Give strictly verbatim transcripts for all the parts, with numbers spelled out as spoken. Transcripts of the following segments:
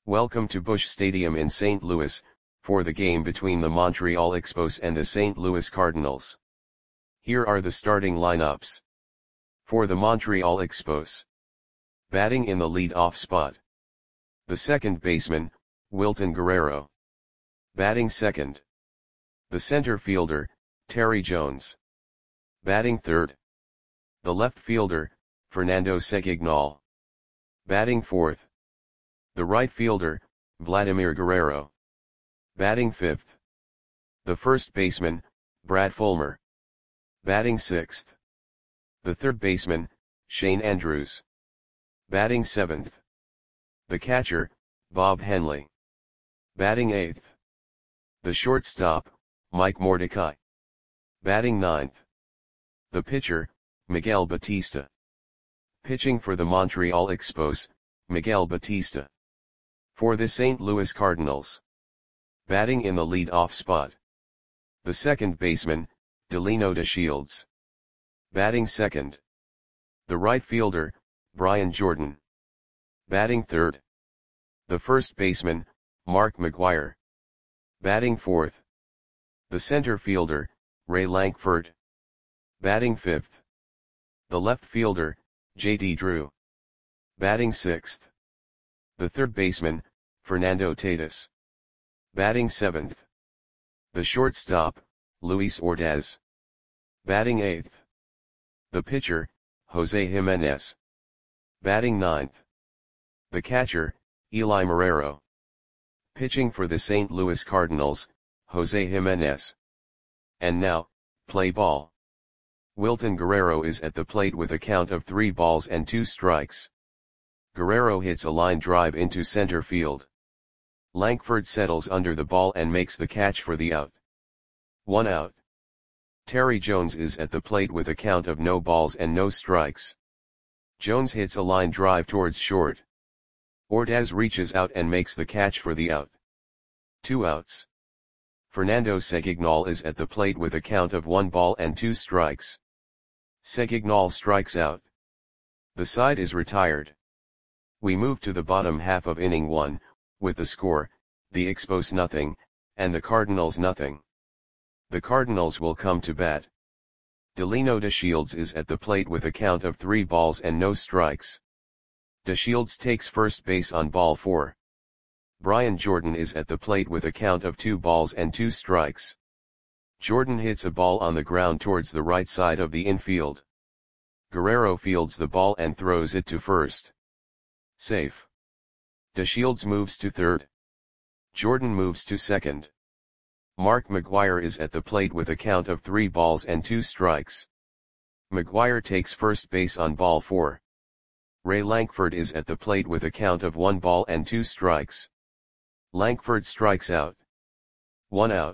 Welcome to Busch Stadium in Saint Louis, for the game between the Montreal Expos and the Saint Louis Cardinals. Here are the starting lineups. For the Montreal Expos. Batting in the lead-off spot. The second baseman, Wilton Guerrero. Batting second. The center fielder, Terry Jones. Batting third. The left fielder, Fernando Segignal. Batting fourth. The right fielder, Vladimir Guerrero. Batting fifth. The first baseman, Brad Fulmer. Batting sixth. The third baseman, Shane Andrews. Batting seventh. The catcher, Bob Henley. Batting eighth. The shortstop, Mike Mordecai. Batting ninth. The pitcher, Miguel Batista. Pitching for the Montreal Expos, Miguel Batista. For the Saint Louis Cardinals. Batting in the lead-off spot. The second baseman, Delino DeShields. Batting second. The right fielder, Brian Jordan. Batting third. The first baseman, Mark McGwire. Batting fourth. The center fielder, Ray Lankford. Batting fifth. The left fielder, J D Drew. Batting sixth. The third baseman, Fernando Tatis. Batting seventh. The shortstop, Luis Ordaz. Batting eighth. The pitcher, Jose Jimenez. Batting ninth. The catcher, Eli Marrero. Pitching for the Saint Louis Cardinals, Jose Jimenez. And now, play ball. Wilton Guerrero is at the plate with a count of three balls and two strikes. Guerrero hits a line drive into center field. Lankford settles under the ball and makes the catch for the out. One out. Terry Jones is at the plate with a count of no balls and no strikes. Jones hits a line drive towards short. Ordaz reaches out and makes the catch for the out. Two outs. Fernando Segignal is at the plate with a count of one ball and two strikes. Segignal strikes out. The side is retired. We move to the bottom half of inning one, with the score, the Expos nothing, and the Cardinals nothing. The Cardinals will come to bat. Delino DeShields is at the plate with a count of three balls and no strikes. DeShields takes first base on ball four. Brian Jordan is at the plate with a count of two balls and two strikes. Jordan hits a ball on the ground towards the right side of the infield. Guerrero fields the ball and throws it to first. Safe. DeShields moves to third. Jordan moves to second. Mark McGwire is at the plate with a count of three balls and two strikes. McGwire takes first base on ball four. Ray Lankford is at the plate with a count of one ball and two strikes. Lankford strikes out. One out.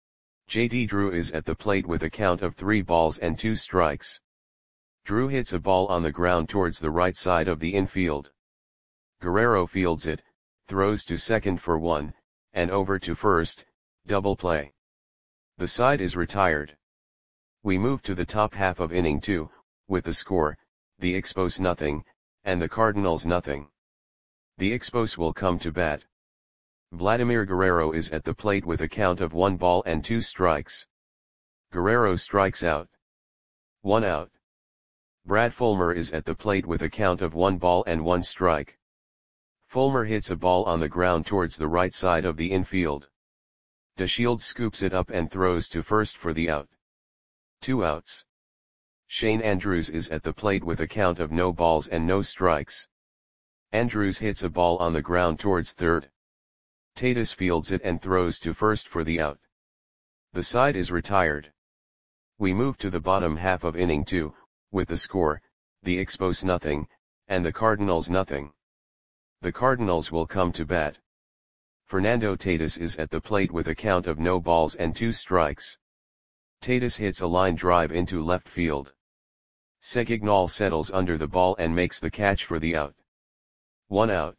J D Drew is at the plate with a count of three balls and two strikes. Drew hits a ball on the ground towards the right side of the infield. Guerrero fields it, throws to second for one, and over to first, double play. The side is retired. We move to the top half of inning two, with the score, the Expos nothing, and the Cardinals nothing. The Expos will come to bat. Vladimir Guerrero is at the plate with a count of one ball and two strikes. Guerrero strikes out. One out. Brad Fulmer is at the plate with a count of one ball and one strike. Fulmer hits a ball on the ground towards the right side of the infield. DeShields scoops it up and throws to first for the out. Two outs. Shane Andrews is at the plate with a count of no balls and no strikes. Andrews hits a ball on the ground towards third. Tatis fields it and throws to first for the out. The side is retired. We move to the bottom half of inning two, with the score, the Expos nothing, and the Cardinals nothing. The Cardinals will come to bat. Fernando Tatis is at the plate with a count of no balls and two strikes. Tatis hits a line drive into left field. Segignal settles under the ball and makes the catch for the out. One out.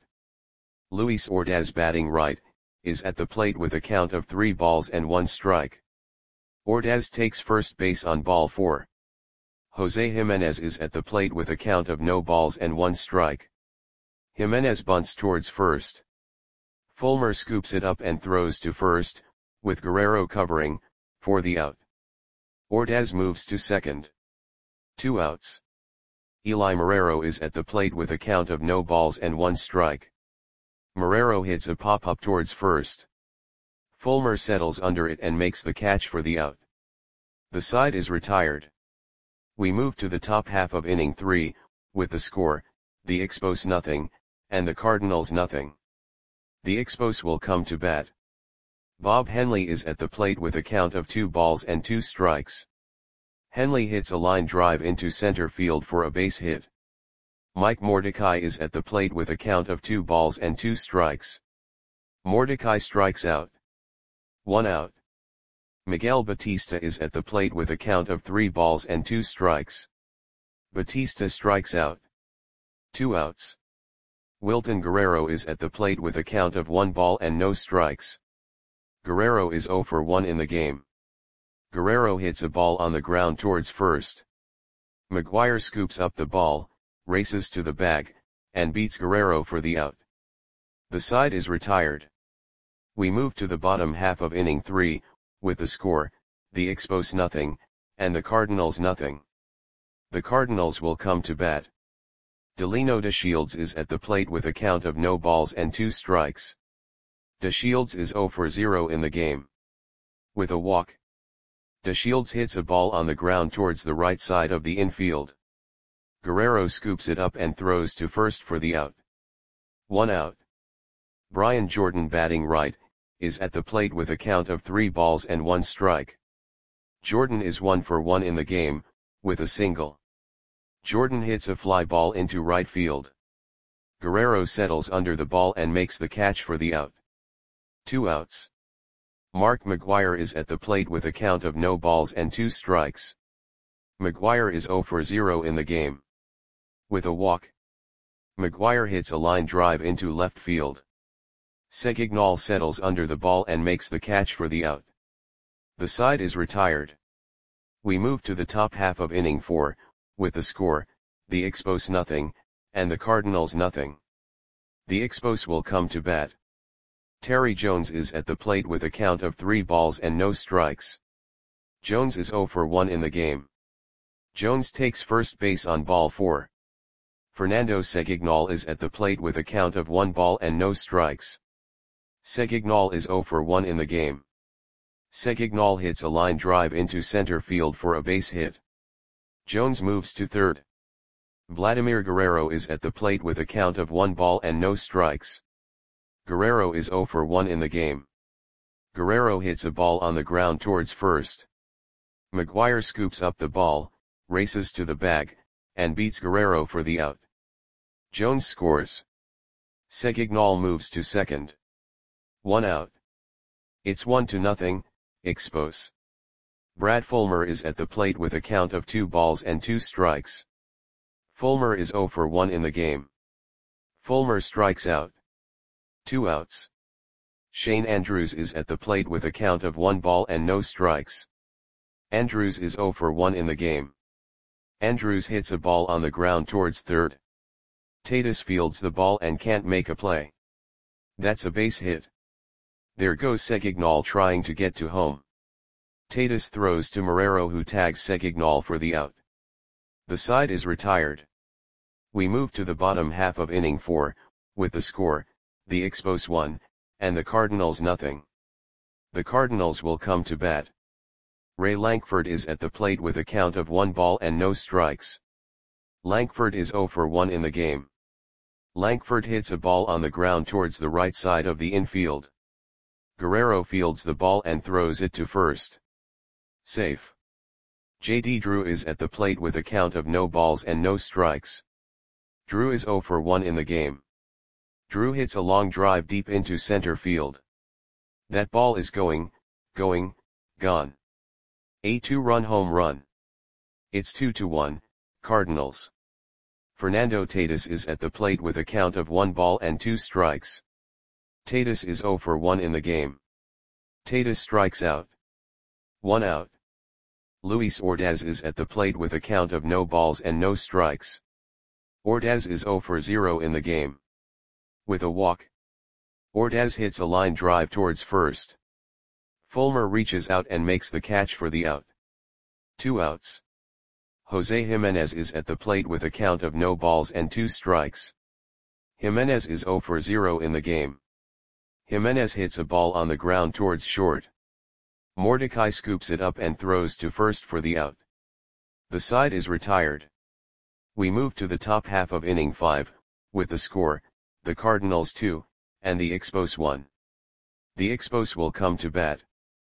Luis Ordaz, batting right, is at the plate with a count of three balls and one strike. Ordaz takes first base on ball four. Jose Jimenez is at the plate with a count of no balls and one strike. Jimenez bunts towards first. Fulmer scoops it up and throws to first, with Guerrero covering, for the out. Ordaz moves to second. Two outs. Eli Marrero is at the plate with a count of no balls and one strike. Marrero hits a pop-up towards first. Fulmer settles under it and makes the catch for the out. The side is retired. We move to the top half of inning three, with the score, the Expos nothing, and the Cardinals nothing. The Expos will come to bat. Bob Henley is at the plate with a count of two balls and two strikes. Henley hits a line drive into center field for a base hit. Mike Mordecai is at the plate with a count of two balls and two strikes. Mordecai strikes out. One out. Miguel Batista is at the plate with a count of three balls and two strikes. Batista strikes out. Two outs. Wilton Guerrero is at the plate with a count of one ball and no strikes. Guerrero is zero for one in the game. Guerrero hits a ball on the ground towards first. McGuire scoops up the ball, races to the bag, and beats Guerrero for the out. The side is retired. We move to the bottom half of inning three, with the score, the Expos nothing, and the Cardinals nothing. The Cardinals will come to bat. Delino DeShields is at the plate with a count of no balls and two strikes. DeShields is zero for zero in the game. With a walk, DeShields hits a ball on the ground towards the right side of the infield. Guerrero scoops it up and throws to first for the out. One out. Brian Jordan, batting right, is at the plate with a count of three balls and one strike. Jordan is one for one in the game, with a single. Jordan hits a fly ball into right field. Guerrero settles under the ball and makes the catch for the out. Two outs. Mark McGuire is at the plate with a count of no balls and two strikes. McGuire is zero for zero in the game. With a walk, McGuire hits a line drive into left field. Segignal settles under the ball and makes the catch for the out. The side is retired. We move to the top half of inning four, with the score, the Expos nothing, and the Cardinals nothing. The Expos will come to bat. Terry Jones is at the plate with a count of three balls and no strikes. Jones is zero for one in the game. Jones takes first base on ball four. Fernando Segignal is at the plate with a count of one ball and no strikes. Segignal is zero for one in the game. Segignal hits a line drive into center field for a base hit. Jones moves to third. Vladimir Guerrero is at the plate with a count of one ball and no strikes. Guerrero is zero for one in the game. Guerrero hits a ball on the ground towards first. McGuire scoops up the ball, races to the bag, and beats Guerrero for the out. Jones scores. Segignal moves to second. One out. It's one to nothing, Expos. Brad Fulmer is at the plate with a count of two balls and two strikes. Fulmer is zero for one in the game. Fulmer strikes out. Two outs. Shane Andrews is at the plate with a count of one ball and no strikes. Andrews is zero for one in the game. Andrews hits a ball on the ground towards third. Tatis fields the ball and can't make a play. That's a base hit. There goes Segignal trying to get to home. Tatis throws to Marrero, who tags Segignal for the out. The side is retired. We move to the bottom half of inning four, with the score, the Expos one, and the Cardinals nothing. The Cardinals will come to bat. Ray Lankford is at the plate with a count of one ball and no strikes. Lankford is zero for one in the game. Lankford hits a ball on the ground towards the right side of the infield. Guerrero fields the ball and throws it to first. Safe. J D Drew is at the plate with a count of no balls and no strikes. Drew is zero for one in the game. Drew hits a long drive deep into center field. That ball is going, going, gone. A two-run home run. It's two to one, Cardinals. Fernando Tatis is at the plate with a count of one ball and two strikes. Tatis is zero for one in the game. Tatis strikes out. One out. Luis Ordaz is at the plate with a count of no balls and no strikes. Ordaz is zero for zero in the game. With a walk, Ordaz hits a line drive towards first. Fulmer reaches out and makes the catch for the out. Two outs. Jose Jimenez is at the plate with a count of no balls and two strikes. Jimenez is zero for zero in the game. Jimenez hits a ball on the ground towards short. Mordecai scoops it up and throws to first for the out. The side is retired. We move to the top half of inning five, with the score, the Cardinals two, and the Expos one. The Expos will come to bat.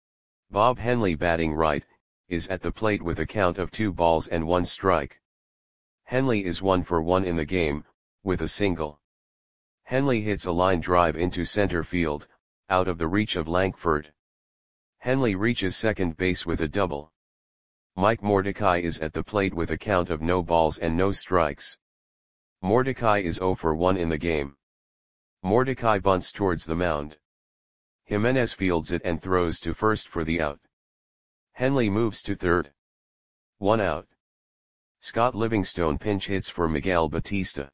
Bob Henley, batting right, is at the plate with a count of two balls and one strike. Henley is one for one in the game, with a single. Henley hits a line drive into center field, out of the reach of Lankford. Henley reaches second base with a double. Mike Mordecai is at the plate with a count of no balls and no strikes. Mordecai is zero for one in the game. Mordecai bunts towards the mound. Jimenez fields it and throws to first for the out. Henley moves to third. One out. Scott Livingstone pinch hits for Miguel Batista.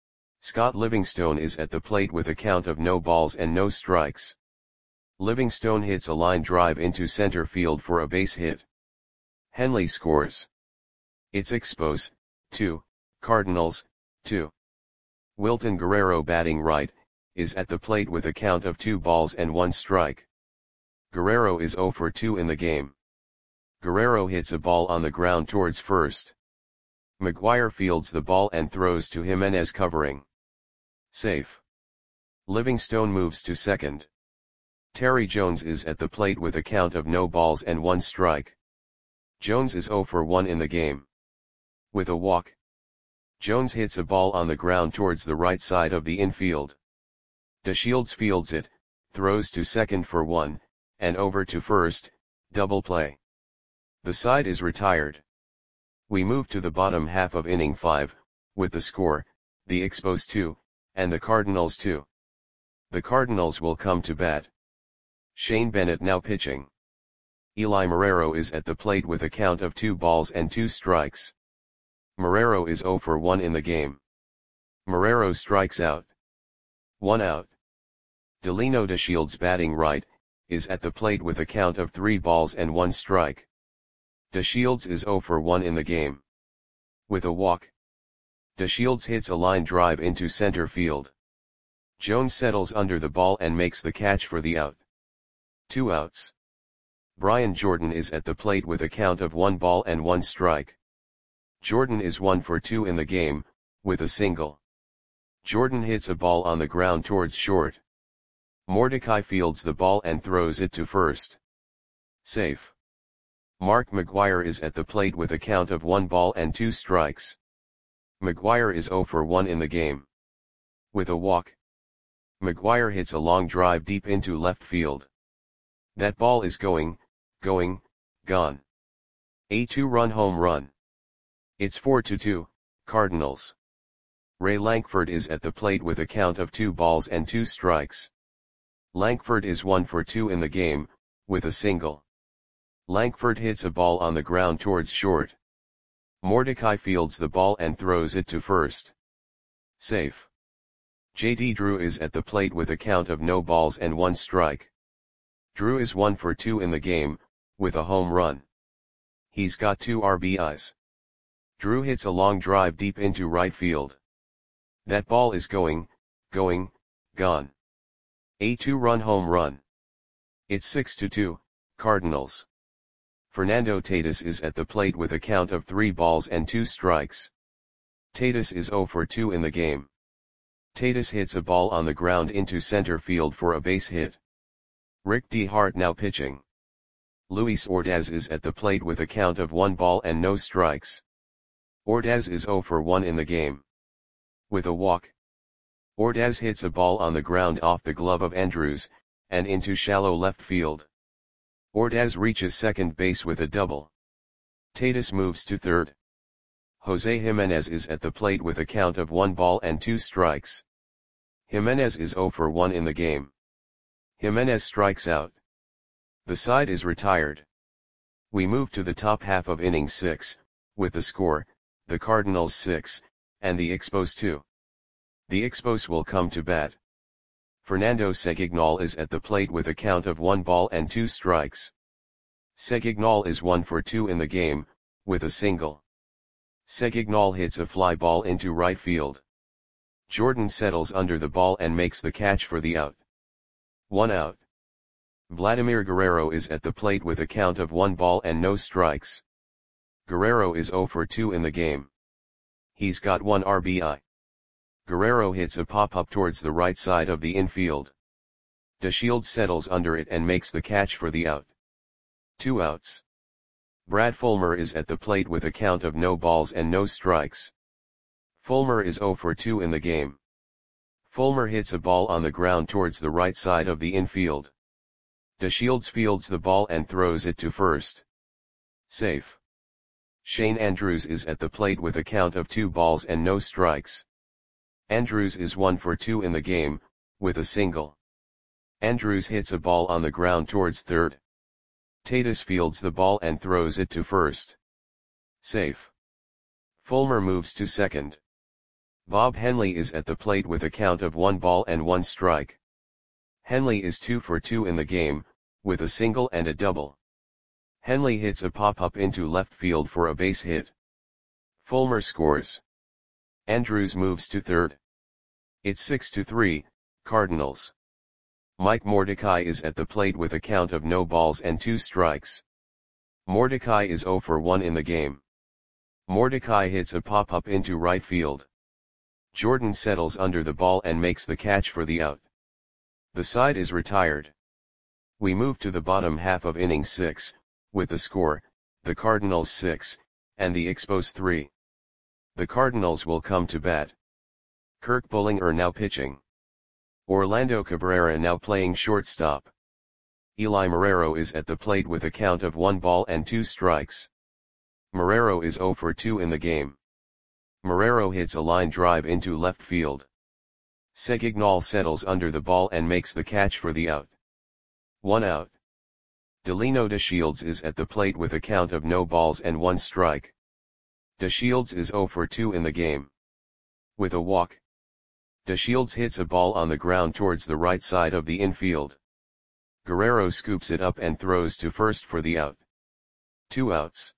Scott Livingstone is at the plate with a count of no balls and no strikes. Livingstone hits a line drive into center field for a base hit. Henley scores. It's Expos, two, Cardinals, two. Wilton Guerrero, batting right, is at the plate with a count of two balls and one strike. Guerrero is zero for two in the game. Guerrero hits a ball on the ground towards first. McGuire fields the ball and throws to Jimenez, covering. Safe. Livingstone moves to second. Terry Jones is at the plate with a count of no balls and one strike. Jones is zero for one in the game. With a walk. Jones hits a ball on the ground towards the right side of the infield. DeShields fields it, throws to second for one, and over to first, double play. The side is retired. We move to the bottom half of inning five, with the score, the Expos two, and the Cardinals two. The Cardinals will come to bat. Shane Bennett now pitching. Eli Marrero is at the plate with a count of two balls and two strikes. Marrero is zero for one in the game. Marrero strikes out. One out. Delino DeShields, batting right, is at the plate with a count of three balls and one strike. DeShields is zero for one in the game. With a walk. DeShields hits a line drive into center field. Jones settles under the ball and makes the catch for the out. Two outs. Brian Jordan is at the plate with a count of one ball and one strike. Jordan is one for two in the game, with a single. Jordan hits a ball on the ground towards short. Mordecai fields the ball and throws it to first. Safe. Mark McGuire is at the plate with a count of one ball and two strikes. McGuire is zero for one in the game. With a walk. McGuire hits a long drive deep into left field. That ball is going, going, gone. A two-run home run. It's four to two, Cardinals. Ray Lankford is at the plate with a count of two balls and two strikes. Lankford is one for two in the game, with a single. Lankford hits a ball on the ground towards short. Mordecai fields the ball and throws it to first. Safe. J D Drew is at the plate with a count of no balls and one strike. Drew is one for two in the game, with a home run. He's got two R B Is. Drew hits a long drive deep into right field. That ball is going, going, gone. A two-run home run. It's six to two, Cardinals. Fernando Tatis is at the plate with a count of three balls and two strikes. Tatis is zero for two in the game. Tatis hits a ball on the ground into center field for a base hit. Rick DeHart now pitching. Luis Ordaz is at the plate with a count of one ball and no strikes. Ordaz is zero for one in the game. With a walk. Ordaz hits a ball on the ground off the glove of Andrews, and into shallow left field. Ordaz reaches second base with a double. Tatis moves to third. Jose Jimenez is at the plate with a count of one ball and two strikes. Jimenez is zero for one in the game. Jimenez strikes out. The side is retired. We move to the top half of inning six, with the score, the Cardinals six, and the Expos two. The Expos will come to bat. Fernando Segignal is at the plate with a count of one ball and two strikes. Segignal is one for two in the game, with a single. Segignal hits a fly ball into right field. Jordan settles under the ball and makes the catch for the out. One out. Vladimir Guerrero is at the plate with a count of one ball and no strikes. Guerrero is zero for two in the game. He's got one R B I. Guerrero hits a pop-up towards the right side of the infield. DeShields settles under it and makes the catch for the out. Two outs. Brad Fulmer is at the plate with a count of no balls and no strikes. Fulmer is zero for two in the game. Fulmer hits a ball on the ground towards the right side of the infield. DeShields fields the ball and throws it to first. Safe. Shane Andrews is at the plate with a count of two balls and no strikes. Andrews is one for two in the game, with a single. Andrews hits a ball on the ground towards third. Tatis fields the ball and throws it to first. Safe. Fulmer moves to second. Bob Henley is at the plate with a count of one ball and one strike. Henley is two for two in the game, with a single and a double. Henley hits a pop-up into left field for a base hit. Fulmer scores. Andrews moves to third. It's six to three, Cardinals. Mike Mordecai is at the plate with a count of no balls and two strikes. Mordecai is zero for one in the game. Mordecai hits a pop-up into right field. Jordan settles under the ball and makes the catch for the out. The side is retired. We move to the bottom half of inning six, with the score, the Cardinals six, and the Expos three. The Cardinals will come to bat. Kirk Bullinger now pitching. Orlando Cabrera now playing shortstop. Eli Marrero is at the plate with a count of one ball and two strikes. Marrero is zero for two in the game. Marrero hits a line drive into left field. Segignal settles under the ball and makes the catch for the out. One out. Delino DeShields is at the plate with a count of no balls and one strike. DeShields is zero for two in the game. With a walk. DeShields hits a ball on the ground towards the right side of the infield. Guerrero scoops it up and throws to first for the out. Two outs.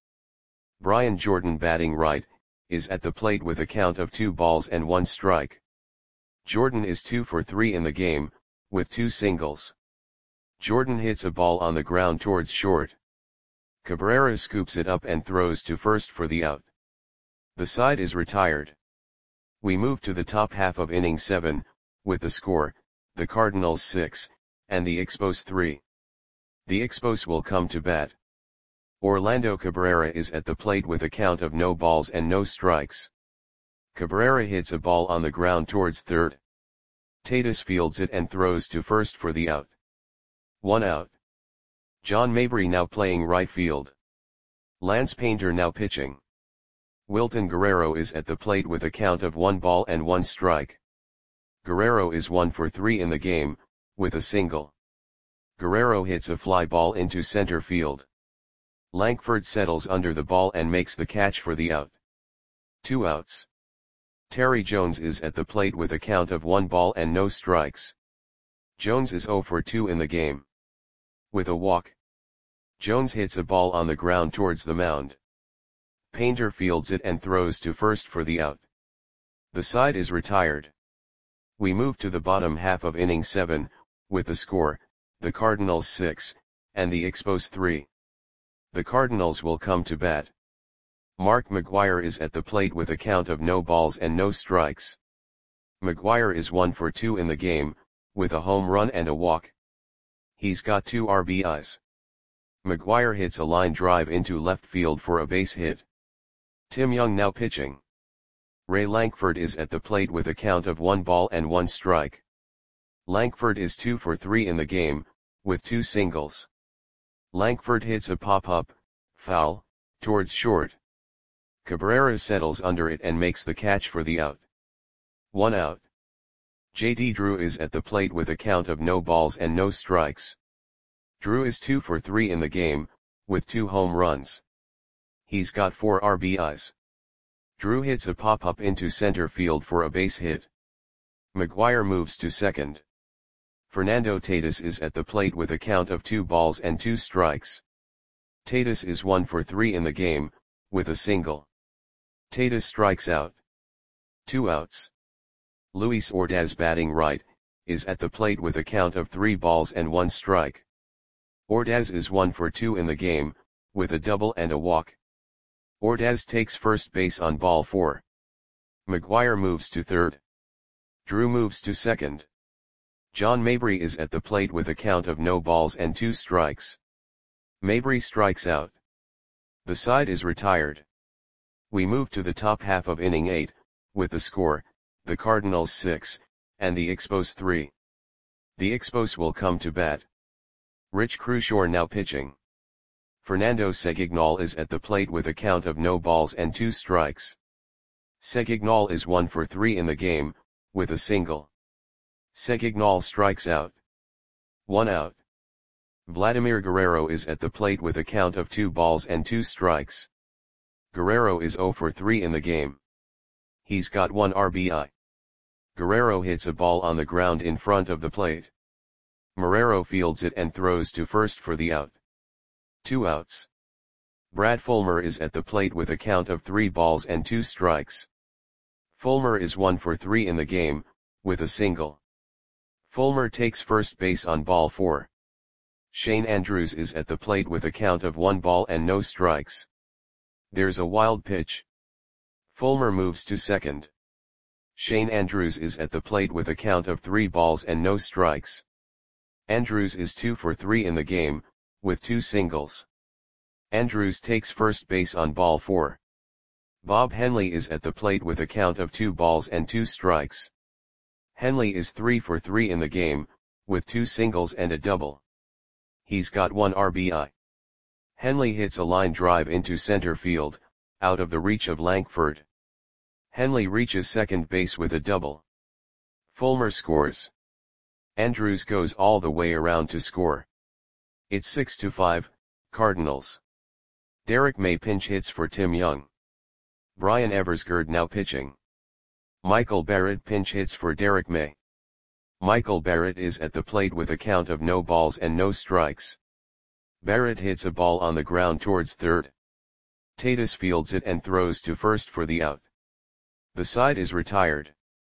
Brian Jordan batting right, is at the plate with a count of two balls and one strike. Jordan is two for three in the game, with two singles. Jordan hits a ball on the ground towards short. Cabrera scoops it up and throws to first for the out. The side is retired. We move to the top half of inning seven, with the score, the Cardinals six, and the Expos three. The Expos will come to bat. Orlando Cabrera is at the plate with a count of no balls and no strikes. Cabrera hits a ball on the ground towards third. Tatis fields it and throws to first for the out. One out. John Mabry now playing right field. Lance Painter now pitching. Wilton Guerrero is at the plate with a count of one ball and one strike. Guerrero is one for three in the game, with a single. Guerrero hits a fly ball into center field. Lankford settles under the ball and makes the catch for the out. Two outs. Terry Jones is at the plate with a count of one ball and no strikes. Jones is zero for two in the game. With a walk. Jones hits a ball on the ground towards the mound. Painter fields it and throws to first for the out. The side is retired. We move to the bottom half of inning seven, with the score, the Cardinals six, and the Expos three. The Cardinals will come to bat. Mark McGwire is at the plate with a count of no balls and no strikes. McGwire is one for two in the game, with a home run and a walk. He's got two R B Is. McGwire hits a line drive into left field for a base hit. Tim Young now pitching. Ray Lankford is at the plate with a count of one ball and one strike. Lankford is two for three in the game, with two singles. Lankford hits a pop-up, foul, towards short. Cabrera settles under it and makes the catch for the out. One out. J D Drew is at the plate with a count of no balls and no strikes. Drew is two for three in the game, with two home runs. He's got four R B Is. Drew hits a pop-up into center field for a base hit. McGwire moves to second. Fernando Tatis is at the plate with a count of two balls and two strikes. Tatis is one for three in the game, with a single. Tatis strikes out. Two outs. Luis Ordaz, batting right, is at the plate with a count of three balls and one strike. Ordaz is one for two in the game, with a double and a walk. Ordaz takes first base on ball four. McGuire moves to third. Drew moves to second. John Mabry is at the plate with a count of no balls and two strikes. Mabry strikes out. The side is retired. We move to the top half of inning eight, with the score, the Cardinals six, and the Expos three. The Expos will come to bat. Rich Crushore now pitching. Fernando Segignal is at the plate with a count of no balls and two strikes. Segignal is one for three in the game, with a single. Segignal strikes out. One out. Vladimir Guerrero is at the plate with a count of two balls and two strikes. Guerrero is zero for three in the game. He's got one R B I. Guerrero hits a ball on the ground in front of the plate. Marrero fields it and throws to first for the out. Two outs. Brad Fulmer is at the plate with a count of three balls and two strikes. Fulmer is one for three in the game, with a single. Fulmer takes first base on ball four. Shane Andrews is at the plate with a count of one ball and no strikes. There's a wild pitch. Fulmer moves to second. Shane Andrews is at the plate with a count of three balls and no strikes. Andrews is two for three in the game, with two singles. Andrews takes first base on ball four. Bob Henley is at the plate with a count of two balls and two strikes. Henley is three for three in the game, with two singles and a double. He's got one R B I. Henley hits a line drive into center field, out of the reach of Lankford. Henley reaches second base with a double. Fulmer scores. Andrews goes all the way around to score. It's six to five, Cardinals. Derek May pinch hits for Tim Young. Brian Eversgerd now pitching. Michael Barrett pinch hits for Derek May. Michael Barrett is at the plate with a count of no balls and no strikes. Barrett hits a ball on the ground towards third. Tatis fields it and throws to first for the out. The side is retired.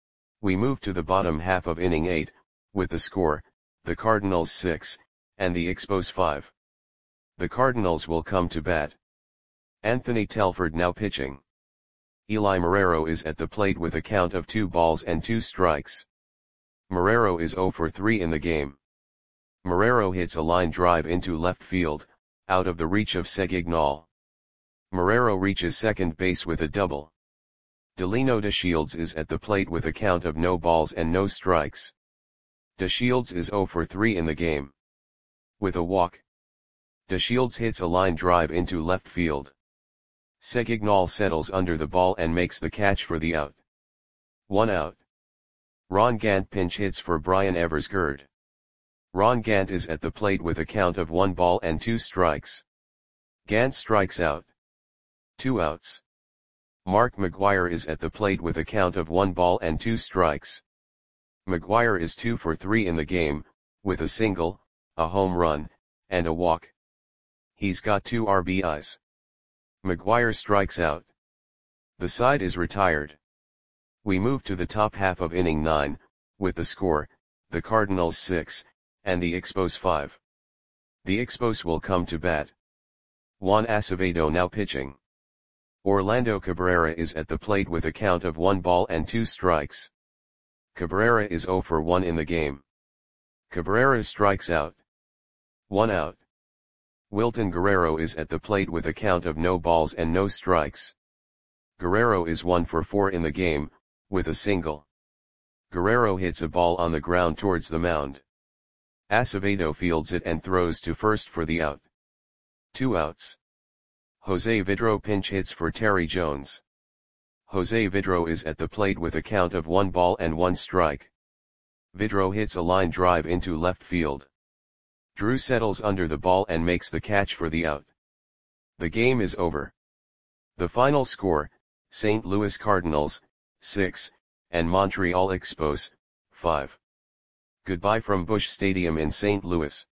We move to the bottom half of inning eight, with the score, the Cardinals six, and the Expos five. The Cardinals will come to bat. Anthony Telford now pitching. Eli Marrero is at the plate with a count of two balls and two strikes. Marrero is zero for three in the game. Marrero hits a line drive into left field, out of the reach of Segignal. Marrero reaches second base with a double. Delino DeShields is at the plate with a count of no balls and no strikes. DeShields is zero for three in the game. With a walk. DeShields hits a line drive into left field. Segignal settles under the ball and makes the catch for the out. One out. Ron Gant pinch hits for Brian Eversgerd. Ron Gant is at the plate with a count of one ball and two strikes. Gant strikes out. Two outs. Mark McGuire is at the plate with a count of one ball and two strikes. McGuire is two for three in the game, with a single, a home run, and a walk. He's got two R B Is. McGuire strikes out. The side is retired. We move to the top half of inning nine, with the score, the Cardinals six, and the Expos five. The Expos will come to bat. Juan Acevedo now pitching. Orlando Cabrera is at the plate with a count of one ball and two strikes. Cabrera is zero for one in the game. Cabrera strikes out. One out. Wilton Guerrero is at the plate with a count of no balls and no strikes. Guerrero is one for four in the game, with a single. Guerrero hits a ball on the ground towards the mound. Acevedo fields it and throws to first for the out. Two outs. Jose Vidro pinch hits for Terry Jones. Jose Vidro is at the plate with a count of one ball and one strike. Vidro hits a line drive into left field. Drew settles under the ball and makes the catch for the out. The game is over. The final score, Saint Louis Cardinals, six, and Montreal Expos, five. Goodbye from Busch Stadium in Saint Louis.